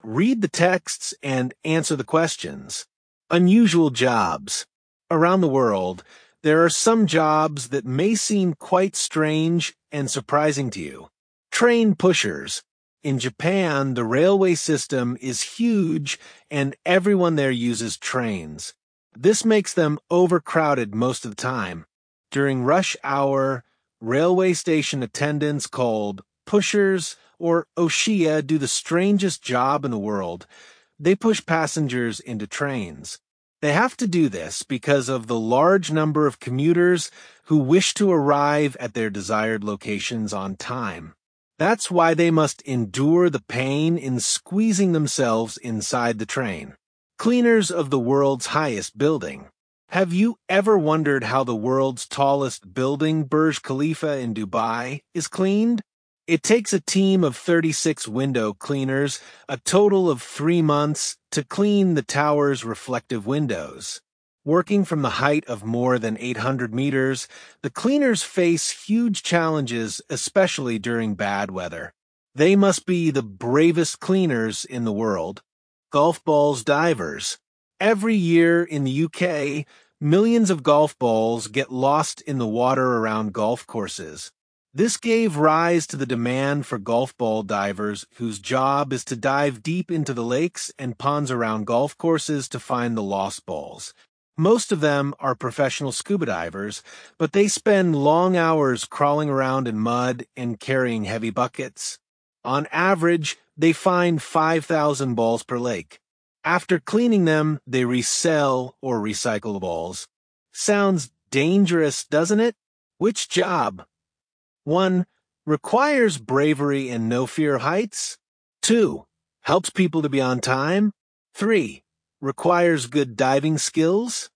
Read the texts and answer the questions. Unusual jobs. Around the world, there are some jobs that may seem quite strange and surprising to you. Train pushers. In Japan, the railway system is huge and everyone there uses trains. This makes them overcrowded most of the time. During rush hour, railway station attendants called pushers or oshiya do the strangest job in the world. They push passengers into trains. They have to do this because of the large number of commuters who wish to arrive at their desired locations on time. That's why they must endure the pain in squeezing themselves inside the train. Cleaners of the world's highest building. Have you ever wondered how the world's tallest building, Burj Khalifa in Dubai, is cleaned? It takes a team of 36 window cleaners, a total of 3 months, to clean the tower's reflective windows. Working from the height of more than 800 meters, the cleaners face huge challenges, especially during bad weather. They must be the bravest cleaners in the world. Golf balls divers. Every year in the UK, millions of golf balls get lost in the water around golf courses. This gave rise to the demand for golf ball divers whose job is to dive deep into the lakes and ponds around golf courses to find the lost balls. Most of them are professional scuba divers, but they spend long hours crawling around in mud and carrying heavy buckets. On average, they find 5,000 balls per lake. After cleaning them, they resell or recycle the balls. Sounds dangerous, doesn't it? Which job? 1. Requires bravery and no fear of heights. 2. Helps people to be on time. 3. Requires good diving skills.